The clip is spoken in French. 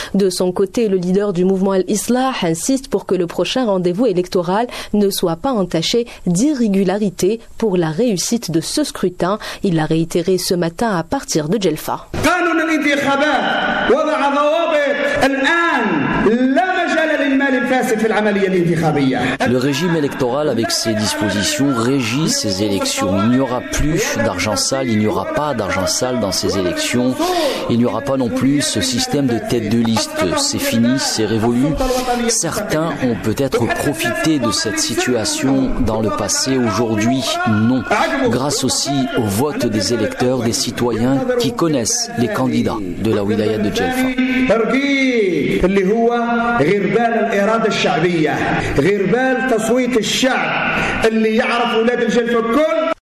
De son côté, le leader du mouvement Al-Islah insiste pour que le prochain rendez-vous électoral ne soit pas entaché d'irrégularité pour la réussite de ce scrutin. Il l'a réitéré ce matin à partir de Djelfa. Le régime électoral avec ses dispositions régit ces élections. Il n'y aura plus d'argent sale, il n'y aura pas d'argent sale dans ces élections. Il n'y aura pas non plus ce système de tête de liste. C'est fini, c'est révolu. Certains ont peut-être profité de cette situation dans le passé. Aujourd'hui, non. Grâce aussi au vote des électeurs, des citoyens qui connaissent les candidats de la wilaya de Djelfa. اللي هو غربال الإرادة الشعبية، غربال تصويت الشعب اللي يعرف أولاد الجلفة الكل.